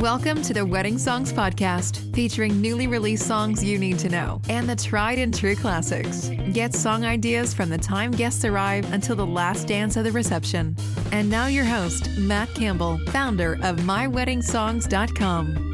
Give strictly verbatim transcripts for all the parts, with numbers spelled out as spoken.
Welcome to the Wedding Songs Podcast, featuring newly released songs you need to know and the tried and true classics. Get song ideas from the time guests arrive until the last dance of the reception. And now your host, Matt Campbell, founder of my wedding songs dot com.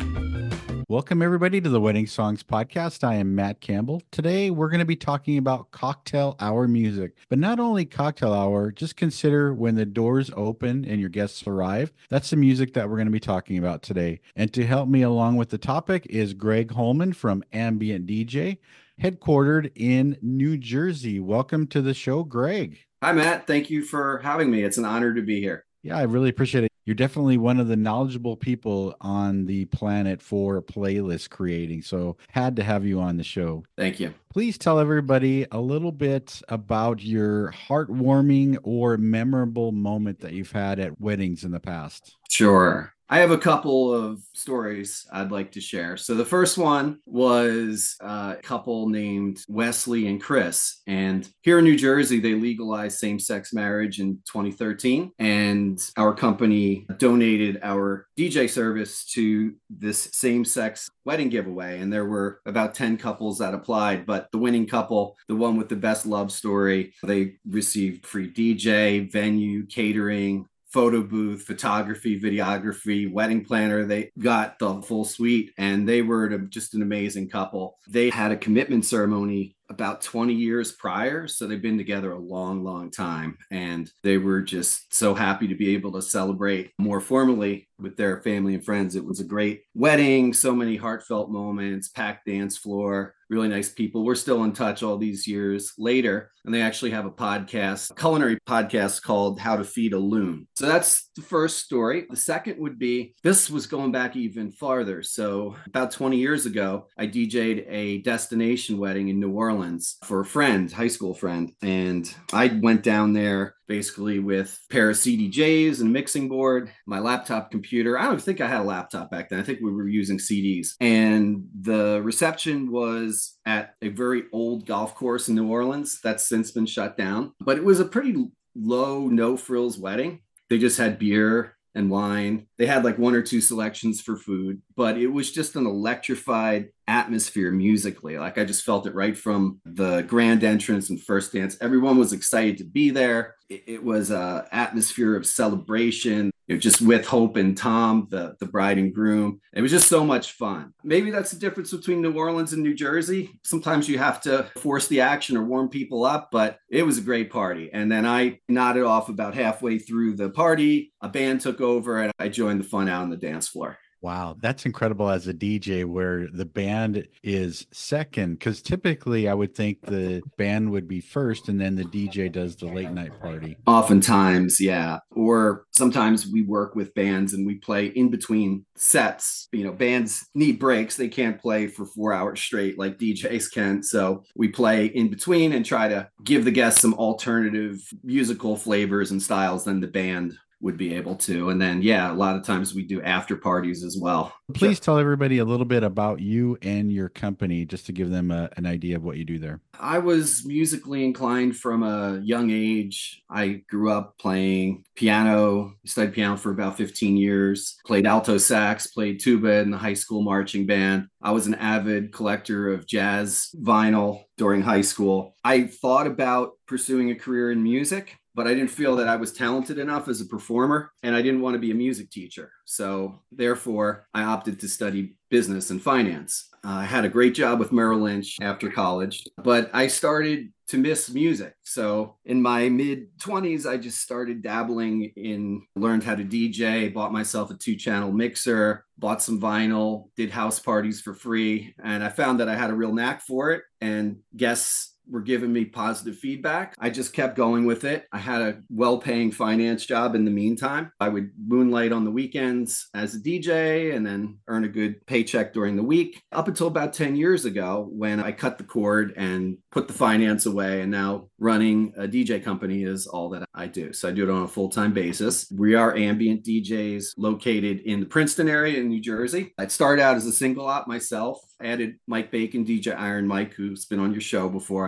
Welcome, everybody, to the Wedding Songs Podcast. I am Matt Campbell. Today, we're going to be talking about cocktail hour music, but not only cocktail hour, just consider when the doors open and your guests arrive. That's the music that we're going to be talking about today. And to help me along with the topic is Greg Holman from Ambient D J, headquartered in New Jersey. Welcome to the show, Greg. Hi, Matt. Thank you for having me. It's an honor to be here. Yeah, I really appreciate it. You're definitely one of the knowledgeable people on the planet for playlist creating. So had to have you on the show. Thank you. Please tell everybody a little bit about your heartwarming or memorable moment that you've had at weddings in the past. Sure. I have a couple of stories I'd like to share. So the first one was a couple named Wesley and Chris. And here in New Jersey, they legalized same-sex marriage in twenty thirteen. And our company donated our D J service to this same-sex wedding giveaway. And there were about ten couples that applied. But the winning couple, the one with the best love story, they received free D J, venue, catering, photo booth, photography, videography, wedding planner. They got the full suite, and they were just an amazing couple. They had a commitment ceremony about twenty years prior. So they've been together a long, long time. And they were just so happy to be able to celebrate more formally with their family and friends. It was a great wedding, so many heartfelt moments, packed dance floor, really nice people. We're still in touch all these years later. And they actually have a podcast, a culinary podcast called How to Feed a Loon. So that's the first story. The second would be, this was going back even farther. So about twenty years ago, I D J'd a destination wedding in New Orleans for a friend, high school friend. And I went down there basically with a pair of C D Js and mixing board, my laptop computer. I don't think I had a laptop back then. I think we were using C Ds. And the reception was at a very old golf course in New Orleans that's since been shut down. But it was a pretty low, no frills wedding. They just had beer and wine. They had like one or two selections for food, but it was just an electrified atmosphere musically. Like I just felt it right from the grand entrance and first dance. Everyone was excited to be there. It, it was an atmosphere of celebration, you know, just with Hope and Tom, the, the bride and groom. It was just so much fun. Maybe that's the difference between New Orleans and New Jersey. Sometimes you have to force the action or warm people up, but it was a great party. And then I nodded off about halfway through the party. A band took over and I joined the fun out on the dance floor. Wow, that's incredible as a D J where the band is second, because typically I would think the band would be first and then the D J does the late night party. Oftentimes, yeah. Or sometimes we work with bands and we play in between sets. You know, bands need breaks. They can't play for four hours straight like D Js can. So we play in between and try to give the guests some alternative musical flavors and styles than the band would be able to. And then, yeah, a lot of times we do after parties as well. Please tell everybody a little bit about you and your company, just to give them a, an idea of what you do there. I was musically inclined from a young age. I grew up playing piano, studied piano for about fifteen years, played alto sax, played tuba in the high school marching band. I was an avid collector of jazz vinyl during high school. I thought about pursuing a career in music, but I didn't feel that I was talented enough as a performer, and I didn't want to be a music teacher. So therefore, I opted to study business and finance. Uh, I had a great job with Merrill Lynch after college, but I started to miss music. So in my mid twenties, I just started dabbling in, learned how to D J, bought myself a two channel mixer, bought some vinyl, did house parties for free. And I found that I had a real knack for it, and guests were giving me positive feedback. I just kept going with it. I had a well-paying finance job in the meantime. I would moonlight on the weekends as a D J and then earn a good paycheck during the week, up until about ten years ago when I cut the cord and put the finance away. And now running a D J company is all that I do. So I do it on a full-time basis. We are Ambient D Js located in the Princeton area in New Jersey. I started out as a single op myself. I added Mike Bacon, D J Iron Mike, who's been on your show before. I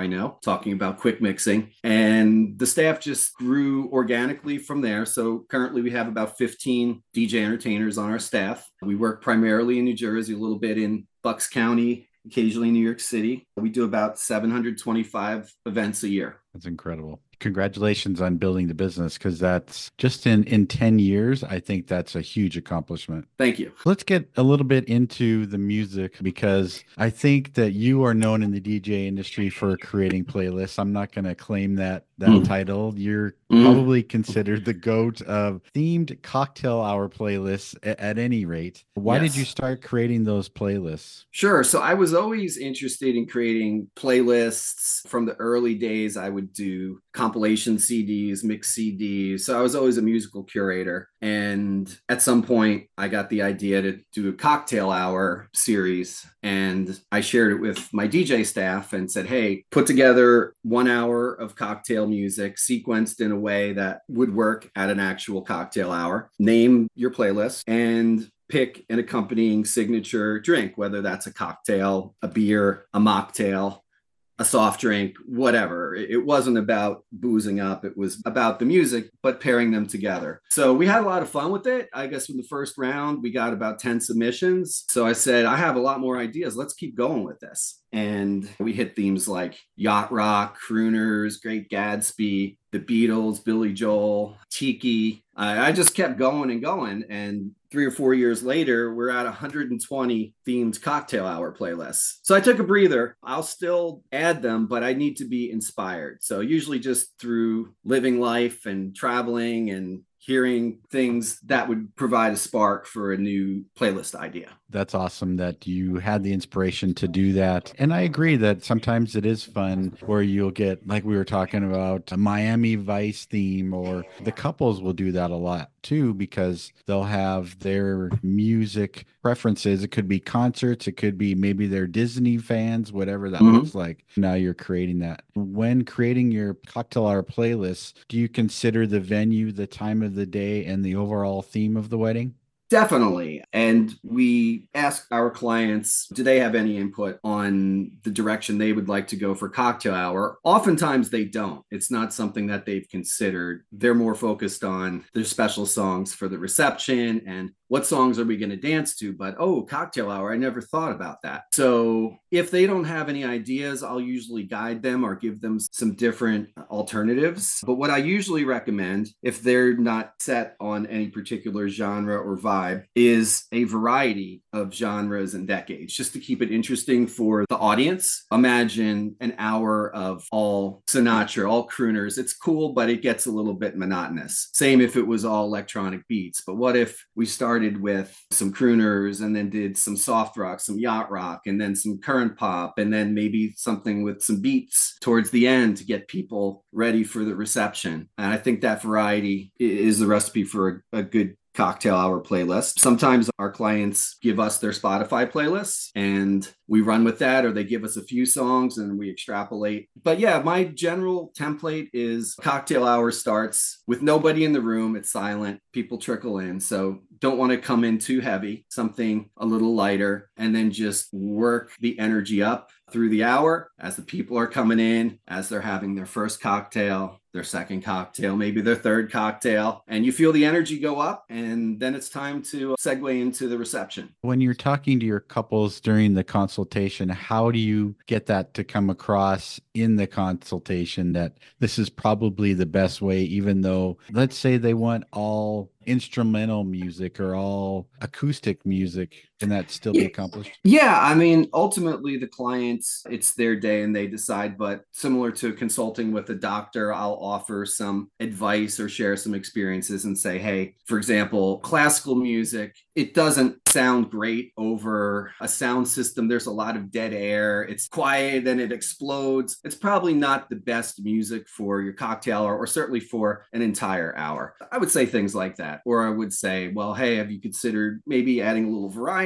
I know, talking about quick mixing. And the staff just grew organically from there. So currently we have about fifteen D J entertainers on our staff. We work primarily in New Jersey, a little bit in Bucks County, occasionally New York City. We do about seven hundred twenty-five events a year. That's incredible. Congratulations on building the business, because that's just in, in ten years. I think that's a huge accomplishment. Thank you. Let's get a little bit into the music, because I think that you are known in the D J industry for creating playlists. I'm not going to claim that that mm. title. You're mm. probably considered the GOAT of themed cocktail hour playlists at, at any rate. Why yes. did you start creating those playlists? Sure. So I was always interested in creating playlists. From the early days, I would do compilation C Ds, mix C Ds. So I was always a musical curator. And at some point, I got the idea to do a cocktail hour series. And I shared it with my D J staff and said, hey, put together one hour of cocktail music sequenced in a way that would work at an actual cocktail hour. Name your playlist and pick an accompanying signature drink, whether that's a cocktail, a beer, a mocktail, a soft drink, whatever. It wasn't about boozing up. It was about the music, but pairing them together. So we had a lot of fun with it. I guess in the first round, we got about ten submissions. So I said, I have a lot more ideas. Let's keep going with this. And we hit themes like yacht rock, crooners, Great Gatsby, the Beatles, Billy Joel, Tiki. I, I just kept going and going. And three or four years later, we're at one hundred twenty themed cocktail hour playlists. So I took a breather. I'll still add them, but I need to be inspired. So usually just through living life and traveling and hearing things that would provide a spark for a new playlist idea. That's awesome that you had the inspiration to do that. And I agree that sometimes it is fun where you'll get, like we were talking about, a Miami Vice theme, or the couples will do that a lot too, because they'll have their music preferences. It could be concerts, it could be maybe they're Disney fans, whatever that mm-hmm. looks like. Now you're creating that. When creating your cocktail hour playlists, do you consider the venue, the time of the day, and the overall theme of the wedding? Definitely. And we ask our clients, do they have any input on the direction they would like to go for cocktail hour? Oftentimes they don't. It's not something that they've considered. They're more focused on their special songs for the reception and what songs are we going to dance to? But, oh, cocktail hour, I never thought about that. So if they don't have any ideas, I'll usually guide them or give them some different alternatives. But what I usually recommend, if they're not set on any particular genre or vibe, is a variety of genres and decades, just to keep it interesting for the audience. Imagine an hour of all Sinatra, all crooners. It's cool, but it gets a little bit monotonous. Same if it was all electronic beats. But what if we started with some crooners and then did some soft rock, some yacht rock, and then some current pop, and then maybe something with some beats towards the end to get people ready for the reception. And I think that variety is the recipe for a, a good cocktail hour playlist. Sometimes our clients give us their Spotify playlists and we run with that, or they give us a few songs and we extrapolate. But yeah, my general template is cocktail hour starts with nobody in the room. It's silent. People trickle in. So don't want to come in too heavy, something a little lighter, and then just work the energy up through the hour as the people are coming in, as they're having their first cocktail, their second cocktail, maybe their third cocktail, and you feel the energy go up, and then it's time to segue into the reception. When you're talking to your couples during the consultation, how do you get that to come across in the consultation that this is probably the best way, even though, let's say they want all instrumental music or all acoustic music? Can that still be accomplished? Yeah, I mean, ultimately the clients, it's their day and they decide, but similar to consulting with a doctor, I'll offer some advice or share some experiences and say, hey, for example, classical music, it doesn't sound great over a sound system. There's a lot of dead air. It's quiet and it explodes. It's probably not the best music for your cocktail hour, or certainly for an entire hour. I would say things like that. Or I would say, well, hey, have you considered maybe adding a little variety?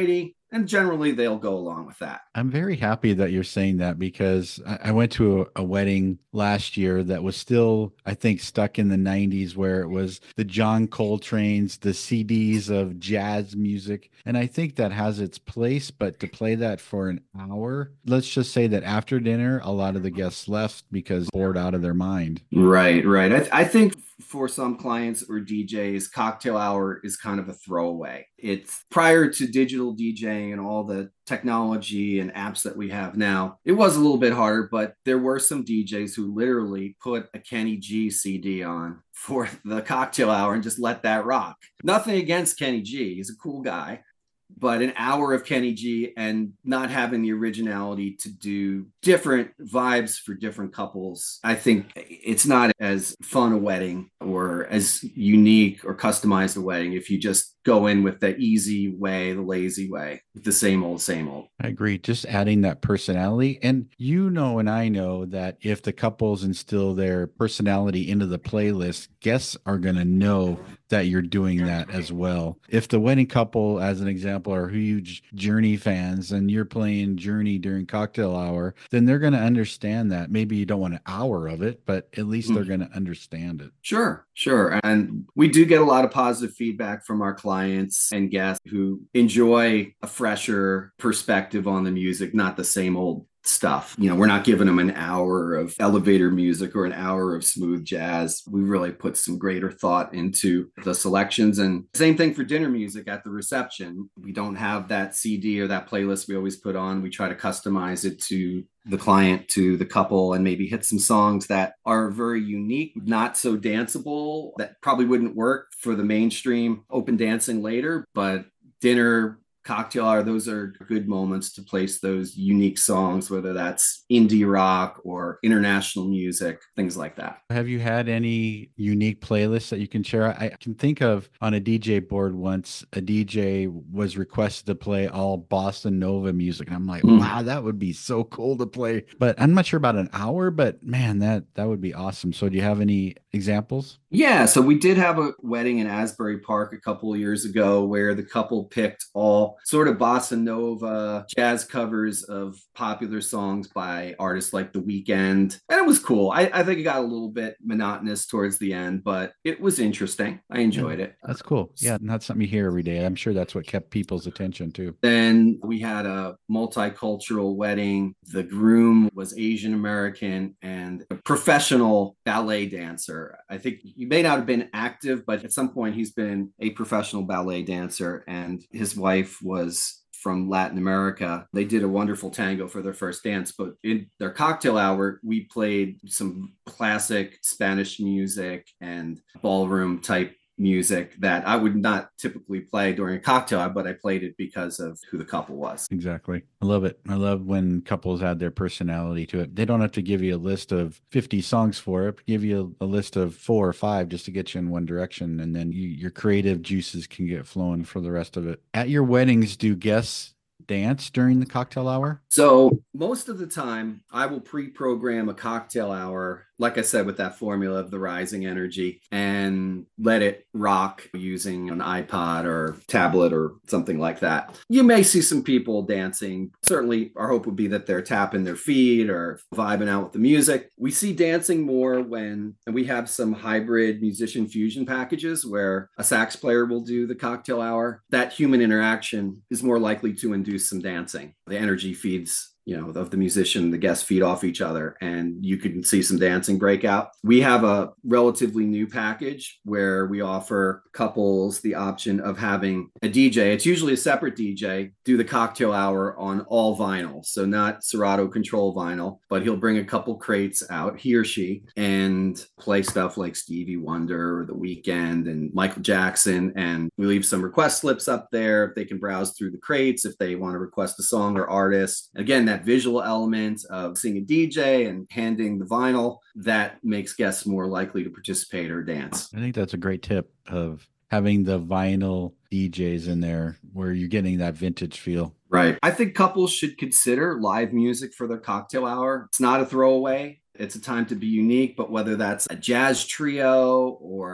And generally they'll go along with that. I'm very happy that you're saying that because I, I went to a, a wedding last year that was still, I think, stuck in the nineties where it was the John Coltrane's, the C Ds of jazz music. And I think that has its place, but to play that for an hour, let's just say that after dinner, a lot of the guests left because bored out of their mind. Right, right. I, th- I think for some clients or D Js, cocktail hour is kind of a throwaway. It's prior to digital DJing and all the technology and apps that we have now. It was a little bit harder, but there were some D Js who literally put a Kenny G C D on for the cocktail hour and just let that rock. Nothing against Kenny G. He's a cool guy. But an hour of Kenny G and not having the originality to do different vibes for different couples, I think it's not as fun a wedding or as unique or customized a wedding if you just go in with the easy way, the lazy way, the same old, same old. I agree. Just adding that personality. And you know, and I know that if the couples instill their personality into the playlist, guests are going to know that you're doing that as well. If the wedding couple, as an example, are huge Journey fans and you're playing Journey during cocktail hour, then they're going to understand that. Maybe you don't want an hour of it, but at least they're going to understand it. Sure, sure. And we do get a lot of positive feedback from our clients and guests who enjoy a fresher perspective on the music, not the same old stuff. You know, we're not giving them an hour of elevator music or an hour of smooth jazz. We really put some greater thought into the selections. And same thing for dinner music at the reception. We don't have that C D or that playlist we always put on. We try to customize it to the client, to the couple, and maybe hit some songs that are very unique, not so danceable, that probably wouldn't work for the mainstream open dancing later, but dinner, cocktail hour, those are good moments to place those unique songs, whether that's indie rock or international music, things like that. Have you had any unique playlists that you can share? I can think of on a D J board once, a D J was requested to play all bossa nova music. And I'm like, mm. wow, that would be so cool to play. But I'm not sure about an hour, but man, that, that would be awesome. So do you have any examples? Yeah, so we did have a wedding in Asbury Park a couple of years ago where the couple picked all sort of bossa nova jazz covers of popular songs by artists like The Weeknd. And it was cool. I, I think it got a little bit monotonous towards the end, but it was interesting. I enjoyed yeah, it. That's cool. Yeah, not something you hear every day. I'm sure that's what kept people's attention too. Then we had a multicultural wedding. The groom was Asian American and a professional ballet dancer. I think he may not have been active, but at some point he's been a professional ballet dancer, and his wife was from Latin America. They did a wonderful tango for their first dance, but in their cocktail hour, we played some classic Spanish music and ballroom type music that I would not typically play during a cocktail hour, but I played it because of who the couple was. Exactly. I love it. I love when couples add their personality to it. They don't have to give you a list of fifty songs for it, give you a, a list of four or five just to get you in one direction. And then you, your creative juices can get flowing for the rest of it. At your weddings, do guests dance during the cocktail hour? So most of the time I will pre-program a cocktail hour, like I said, with that formula of the rising energy, and let it rock using an iPod or tablet or something like that. You may see some people dancing. Certainly our hope would be that they're tapping their feet or vibing out with the music. We see dancing more when, and we have some hybrid musician fusion packages where a sax player will do the cocktail hour. That human interaction is more likely to induce some dancing. The energy feeds, you know, of the musician, the guests feed off each other, and you can see some dancing break out. We have a relatively new package where we offer couples the option of having a D J. It's usually a separate D J, do the cocktail hour on all vinyl. So not Serato control vinyl, but he'll bring a couple crates out, he or she, and play stuff like Stevie Wonder or The Weeknd and Michael Jackson. And we leave some request slips up there. They can browse through the crates if they want to request a song or artist. Again, that visual element of seeing a D J and handing the vinyl, that makes guests more likely to participate or dance. I think that's a great tip of having the vinyl D Js in there where you're getting that vintage feel. Right. I think couples should consider live music for their cocktail hour. It's not a throwaway. It's a time to be unique, but whether that's a jazz trio or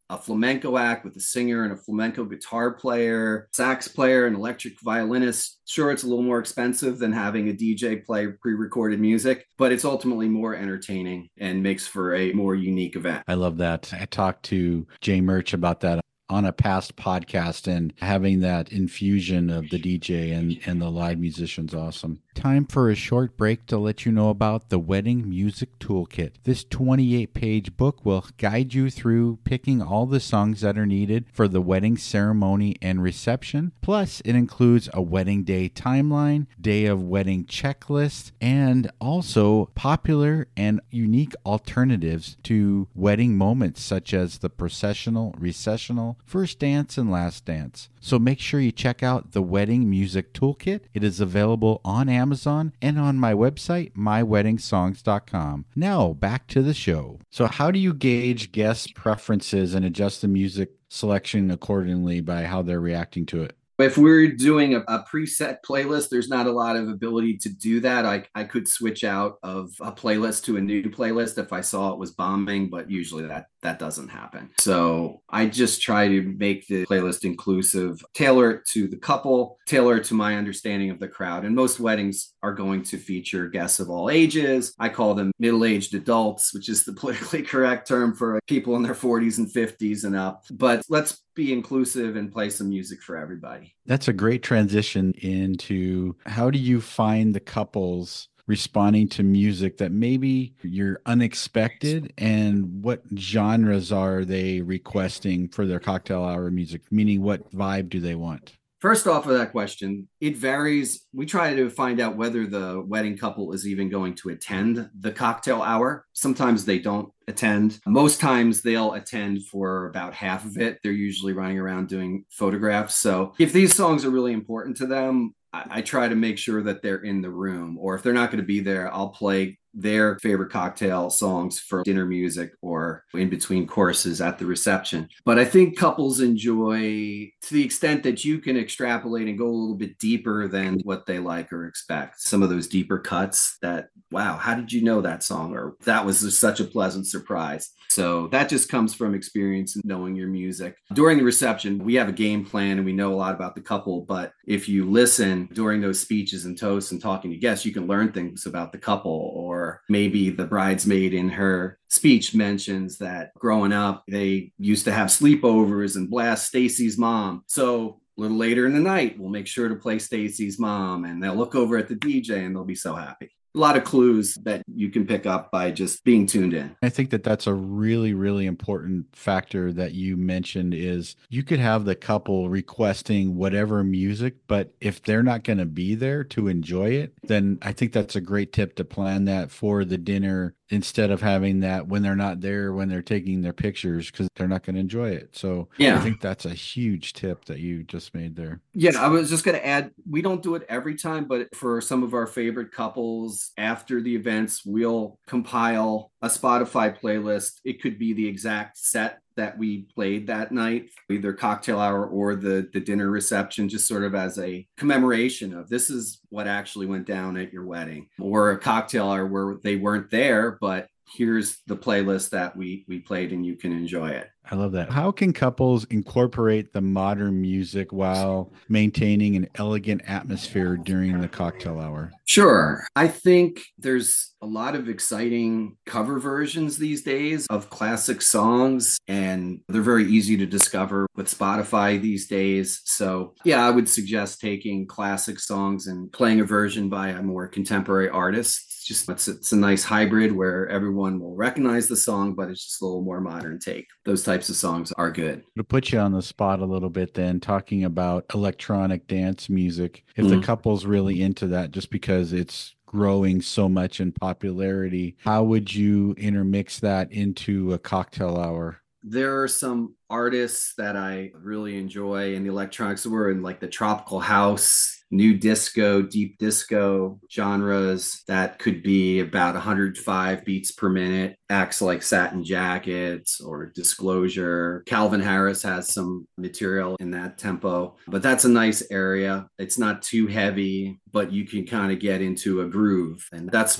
a flamenco act with a singer and a flamenco guitar player, sax player, an electric violinist. Sure, it's a little more expensive than having a D J play pre-recorded music, but it's ultimately more entertaining and makes for a more unique event. I love that. I talked to Jay Murch about that on a past podcast, and having that infusion of the D J and, and the live musicians, awesome. Time for a short break to let you know about the Wedding Music Toolkit. This twenty-eight page book will guide you through picking all the songs that are needed for the wedding ceremony and reception. Plus, it includes a wedding day timeline, day of wedding checklist, and also popular and unique alternatives to wedding moments such as the processional, recessional, first dance, and last dance. So make sure you check out the Wedding Music Toolkit. It is available on Amazon and on my website, my wedding songs dot com. Now, back to the show. So how do you gauge guest preferences and adjust the music selection accordingly by how they're reacting to it? If we're doing a, a preset playlist, there's not a lot of ability to do that. I, I could switch out of a playlist to a new playlist if I saw it was bombing, but usually that, that doesn't happen. So I just try to make the playlist inclusive, tailor it to the couple, tailor it to my understanding of the crowd. And most weddings are going to feature guests of all ages. I call them middle-aged adults, which is the politically correct term for people in their forties and fifties and up. But let's be inclusive and play some music for everybody. That's a great transition into how do you find the couples responding to music that maybe you're unexpected, and what genres are they requesting for their cocktail hour music? Meaning, what vibe do they want? First off of that question, it varies. We try to find out whether the wedding couple is even going to attend the cocktail hour. Sometimes they don't attend. Most times they'll attend for about half of it. They're usually running around doing photographs. So if these songs are really important to them, I, I try to make sure that they're in the room. Or if they're not going to be there, I'll play their favorite cocktail songs for dinner music or in between courses at the reception. But I think couples enjoy, to the extent that you can extrapolate and go a little bit deeper than what they like or expect. Some of those deeper cuts that, wow, how did you know that song? Or that was just such a pleasant surprise. So that just comes from experience and knowing your music. During the reception, we have a game plan and we know a lot about the couple. But if you listen during those speeches and toasts and talking to guests, you can learn things about the couple. Or maybe the bridesmaid in her speech mentions that growing up, they used to have sleepovers and blast Stacy's mom. So a little later in the night, we'll make sure to play Stacy's mom, and they'll look over at the D J and they'll be so happy. A lot of clues that you can pick up by just being tuned in. I think that that's a really, really important factor that you mentioned is you could have the couple requesting whatever music, but if they're not going to be there to enjoy it, then I think that's a great tip to plan that for the dinner instead of having that when they're not there, when they're taking their pictures, because they're not going to enjoy it. So yeah, I think that's a huge tip that you just made there. Yeah, I was just going to add, we don't do it every time, but for some of our favorite couples after the events, we'll compile a Spotify playlist. It could be the exact set that we played that night, either cocktail hour or the, the dinner reception, just sort of as a commemoration of this is what actually went down at your wedding, or a cocktail hour where they weren't there, but here's the playlist that we we played and you can enjoy it. I love that. How can couples incorporate the modern music while maintaining an elegant atmosphere during the cocktail hour? Sure. I think there's a lot of exciting cover versions these days of classic songs, and they're very easy to discover with Spotify these days. So yeah, I would suggest taking classic songs and playing a version by a more contemporary artist. Just it's, it's a nice hybrid where everyone will recognize the song, but it's just a little more modern take. Those types of songs are good. To put you on the spot a little bit then, talking about electronic dance music, if mm-hmm. the couple's really into that, just because it's growing so much in popularity, how would you intermix that into a cocktail hour? There are some artists that I really enjoy in the electronics. We're in like the tropical house, new disco, deep disco genres that could be about one hundred five beats per minute. Acts like Satin Jackets or Disclosure. Calvin Harris has some material in that tempo, but that's a nice area. It's not too heavy, but you can kind of get into a groove. And that's what a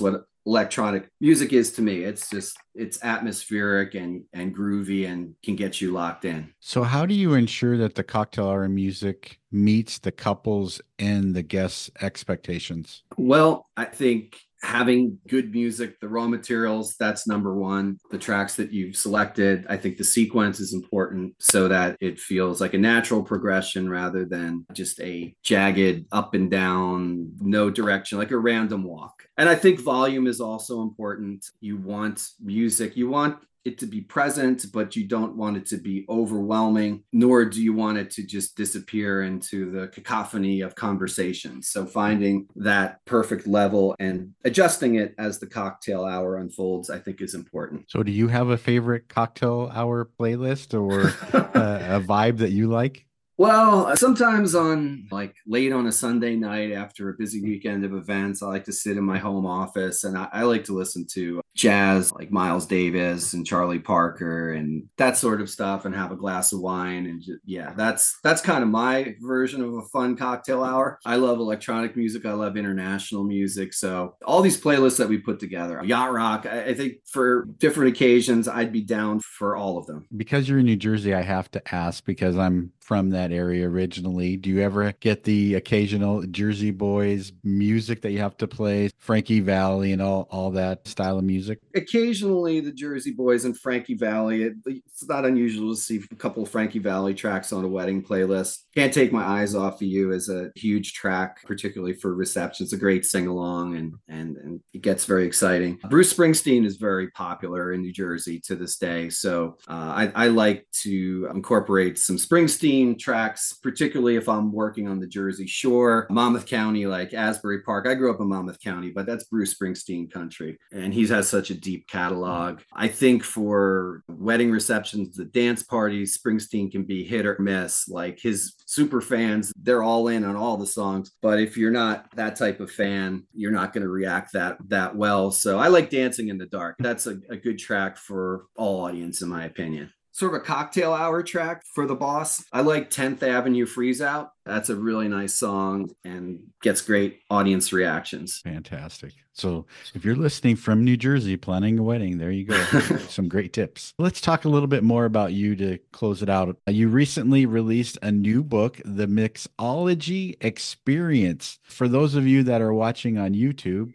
electronic music is to me. It's just, it's atmospheric and, and groovy and can get you locked in. So how do you ensure that the cocktail hour music meets the couples and the guests' expectations? Well, I think having good music, the raw materials, that's number one. The tracks that you've selected, I think the sequence is important so that it feels like a natural progression rather than just a jagged up and down, no direction, like a random walk. And I think volume is also important. You want music, you want it to be present, but you don't want it to be overwhelming, nor do you want it to just disappear into the cacophony of conversations. So finding that perfect level and adjusting it as the cocktail hour unfolds, I think is important. So do you have a favorite cocktail hour playlist or uh, a vibe that you like? Well, sometimes on like late on a Sunday night after a busy weekend of events, I like to sit in my home office and I, I like to listen to jazz like Miles Davis and Charlie Parker and that sort of stuff and have a glass of wine. And just, yeah, that's that's kind of my version of a fun cocktail hour. I love electronic music. I love international music. So all these playlists that we put together, yacht rock, I, I think for different occasions, I'd be down for all of them. Because you're in New Jersey, I have to ask because I'm from that area originally. Do you ever get the occasional Jersey Boys music that you have to play, Frankie Valli and all, all that style of music? Occasionally the Jersey Boys and Frankie Valli. It, it's not unusual to see a couple of Frankie Valli tracks on a wedding playlist. Can't Take My Eyes Off of You is a huge track, particularly for reception. It's a great sing-along and, and, and it gets very exciting. Bruce Springsteen is very popular in New Jersey to this day. So uh, I, I like to incorporate some Springsteen tracks, particularly if I'm working on the Jersey Shore, Monmouth County, like Asbury Park. I grew up in Monmouth County, but that's Bruce Springsteen country. And he has such a deep catalog. I think for wedding receptions, the dance parties, Springsteen can be hit or miss. Like his super fans, they're all in on all the songs. But if you're not that type of fan, you're not going to react that that well. So I like Dancing in the Dark. That's a, a good track for all audience, in my opinion. Sort of a cocktail hour track for the boss. I like tenth Avenue Freeze Out. That's a really nice song and gets great audience reactions. Fantastic. So if you're listening from New Jersey, planning a wedding, there you go. Some great tips. Let's talk a little bit more about you to close it out. You recently released a new book, The Mixology Experience. For those of you that are watching on YouTube,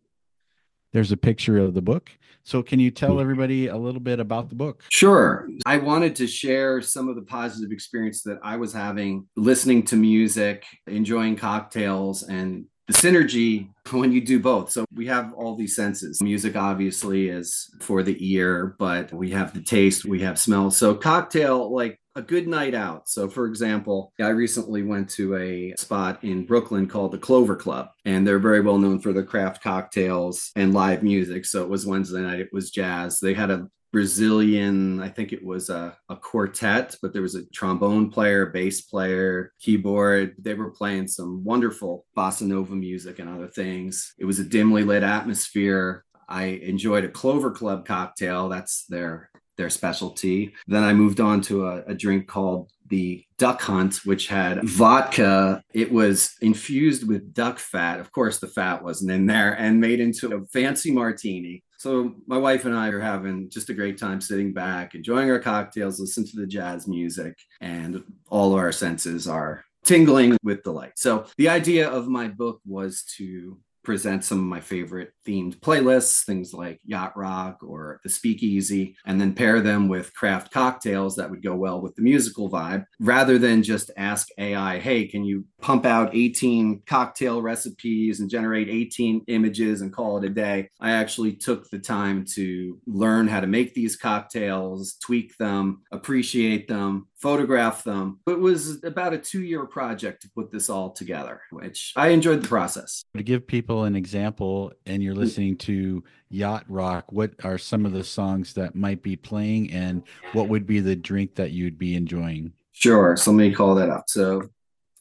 there's a picture of the book. So can you tell everybody a little bit about the book? Sure. I wanted to share some of the positive experience that I was having listening to music, enjoying cocktails, and the synergy when you do both. So we have all these senses. Music obviously is for the ear, but we have the taste, we have smell. So cocktail, like a good night out. So for example, I recently went to a spot in Brooklyn called the Clover Club, and they're very well known for their craft cocktails and live music. So it was Wednesday night, it was jazz. They had a Brazilian, I think it was a, a quartet, but there was a trombone player, bass player, keyboard. They were playing some wonderful bossa nova music and other things. It was a dimly lit atmosphere. I enjoyed a Clover Club cocktail. That's their their specialty. Then I moved on to a, a drink called the Duck Hunt, which had vodka. It was infused with duck fat. Of course, the fat wasn't in there, and made into a fancy martini. So my wife and I are having just a great time sitting back, enjoying our cocktails, listening to the jazz music, and all of our senses are tingling with delight. So the idea of my book was to present some of my favorite themed playlists, things like Yacht Rock or The Speakeasy, and then pair them with craft cocktails that would go well with the musical vibe, rather than just ask A I, hey, can you pump out eighteen cocktail recipes and generate eighteen images and call it a day? I actually took the time to learn how to make these cocktails, tweak them, appreciate them, photograph them. It was about a two-year project to put this all together, which I enjoyed the process. To give people an example, and you're listening to Yacht Rock, what are some of the songs that might be playing, and what would be the drink that you'd be enjoying? Sure. So let me call that up. So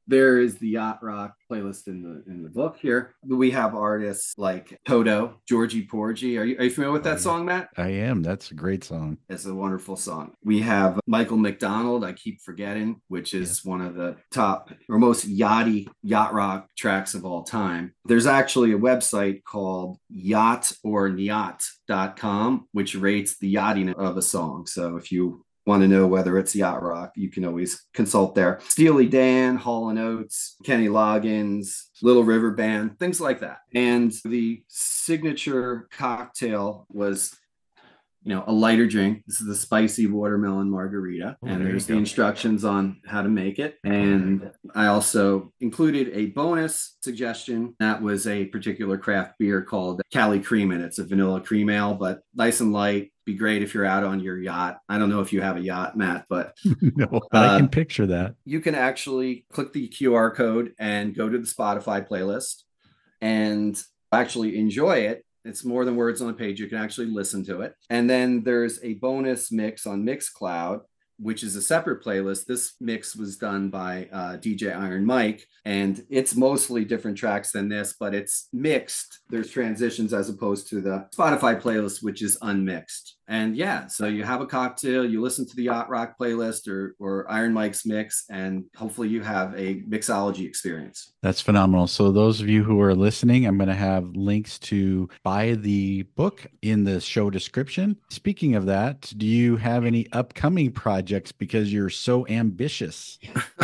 There is the yacht rock playlist in the in the book here. We have artists like Toto, Georgie Porgy. Are you, are you familiar with Oh, that yeah. song, Matt? I am. That's a great song. It's a wonderful song. We have Michael McDonald, I Keep Forgetting, which is Yeah. one of the top or most yachty yacht rock tracks of all time. There's actually a website called yacht or nyat dot com, which rates the yachtiness of a song. So if you want to know whether it's yacht rock, you can always consult there. Steely Dan, Hall and Oates, Kenny Loggins, Little River Band, things like that. And the signature cocktail was, you know, a lighter drink. This is the spicy watermelon margarita. Oh, and there there's you the go. instructions on how to make it. And I also included a bonus suggestion. That was a particular craft beer called Cali Cream. And it's a vanilla cream ale, but nice and light. Be great if you're out on your yacht. I don't know if you have a yacht, Matt, but No, but I uh, can picture that. you can actually click the Q R code and go to the Spotify playlist and actually enjoy it. It's more than words on a page. You can actually listen to it. And then there's a bonus mix on Mixcloud, which is a separate playlist. This mix was done by uh, D J Iron Mike, and it's mostly different tracks than this, but it's mixed. There's transitions as opposed to the Spotify playlist, which is unmixed. And yeah, so you have a cocktail, you listen to the Yacht Rock playlist or, or Iron Mike's mix, and hopefully you have a mixology experience. That's phenomenal. So those of you who are listening, I'm going to have links to buy the book in the show description. Speaking of that, do you have any upcoming projects because you're so ambitious?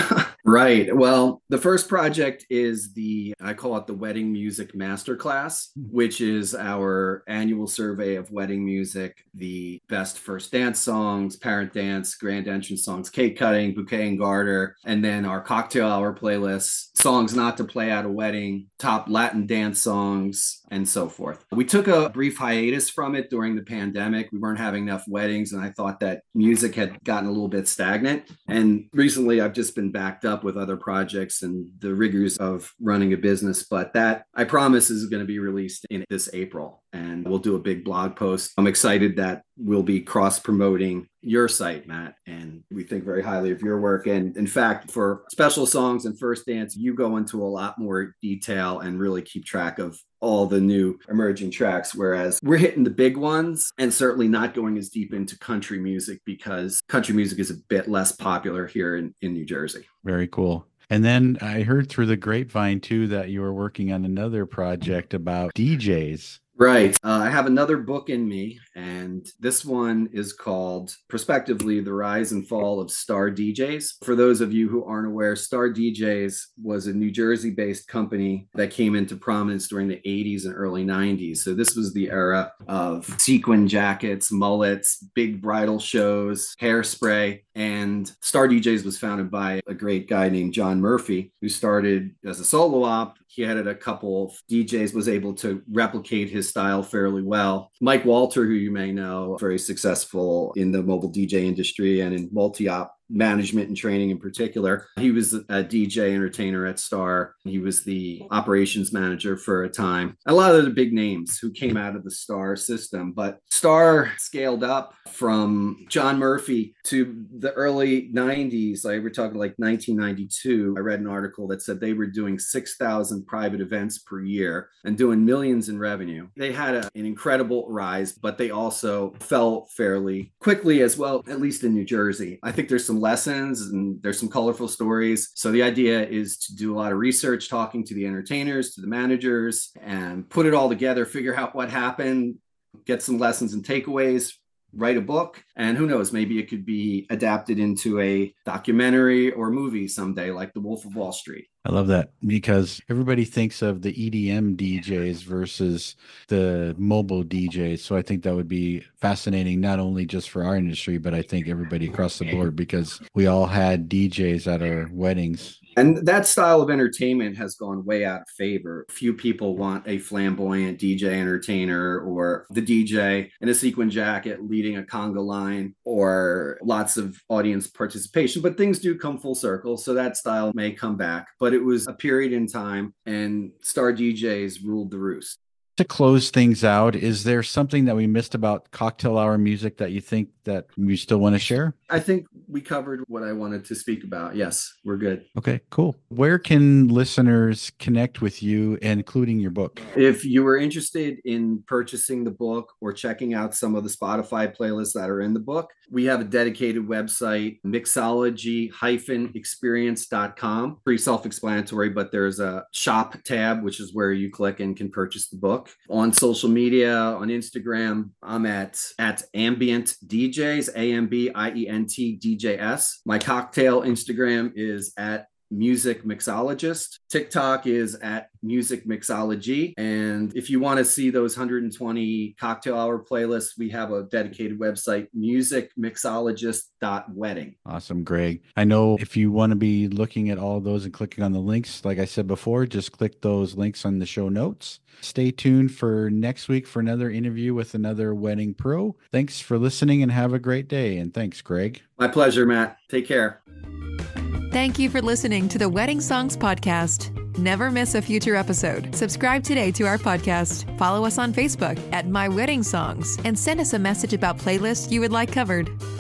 Right. Well, the first project is the, I call it the Wedding Music Masterclass, which is our annual survey of wedding music, the best first dance songs, parent dance, grand entrance songs, cake cutting, bouquet and garter, and then our cocktail hour playlists, songs not to play at a wedding, top Latin dance songs, and so forth. We took a brief hiatus from it during the pandemic. We weren't having enough weddings, and I thought that music had gotten a little bit stagnant. And recently, I've just been backed up with other projects and the rigors of running a business. But that, I promise, is going to be released in this April. And we'll do a big blog post. I'm excited that we'll be cross-promoting your site, Matt, and we think very highly of your work. And in fact, for special songs and first dance, you go into a lot more detail and really keep track of all the new emerging tracks, whereas we're hitting the big ones and certainly not going as deep into country music because country music is a bit less popular here in, in New Jersey. Very cool. And then I heard through the grapevine too that you were working on another project about D Js. Right. Uh, I have another book in me, and this one is called, prospectively, The Rise and Fall of Star D Js. For those of you who aren't aware, Star D Js was a New Jersey-based company that came into prominence during the eighties and early nineties. So this was the era of sequin jackets, mullets, big bridal shows, hairspray, and Star D Js was founded by a great guy named John Murphy, who started as a solo op. He added a couple of D Js, was able to replicate his style fairly well. Mike Walter, who you may know, very successful in the mobile D J industry and in multi-op management and training in particular. He was a D J entertainer at Star. He was the operations manager for a time. A lot of the big names who came out of the Star system, but Star scaled up from John Murphy to the early nineties. Like we're talking like nineteen ninety-two. I read an article that said they were doing six thousand private events per year and doing millions in revenue. They had a, an incredible rise, but they also fell fairly quickly as well, at least in New Jersey. I think there's some lessons and there's some colorful stories. So the idea is to do a lot of research, talking to the entertainers, to the managers, and put it all together, figure out what happened, get some lessons and takeaways, write a book, and who knows, maybe it could be adapted into a documentary or movie someday, like The Wolf of Wall Street. I love that because everybody thinks of the E D M D Js versus the mobile D Js. So I think that would be fascinating, not only just for our industry, but I think everybody across the board, because we all had D Js at our weddings. And that style of entertainment has gone way out of favor. Few people want a flamboyant D J entertainer or the D J in a sequin jacket leading a conga line or lots of audience participation. But things do come full circle. So that style may come back. But it was a period in time and Star D Js ruled the roost. To close things out, is there something that we missed about cocktail hour music that you think that you still want to share? I think we covered what I wanted to speak about. Yes, we're good. Okay, cool. Where can listeners connect with you, including your book? If you were interested in purchasing the book or checking out some of the Spotify playlists that are in the book, we have a dedicated website, mixology dash experience dot com. Pretty self-explanatory, but there's a shop tab, which is where you click and can purchase the book. On social media, on Instagram, I'm at, at Ambient D Js, A M B I E N T D J S. My cocktail Instagram is at Music Mixologist. TikTok is at Music Mixology. And if you want to see those one hundred twenty cocktail hour playlists, we have a dedicated website, music mixologist dot wedding. Awesome, Greg. I know if you want to be looking at all those and clicking on the links, like I said before, just click those links on the show notes. Stay tuned for next week for another interview with another wedding pro. Thanks for listening and have a great day. And thanks, Greg. My pleasure, Matt. Take care. Thank you for listening to the Wedding Songs Podcast. Never miss a future episode. Subscribe today to our podcast. Follow us on Facebook at My Wedding Songs and send us a message about playlists you would like covered.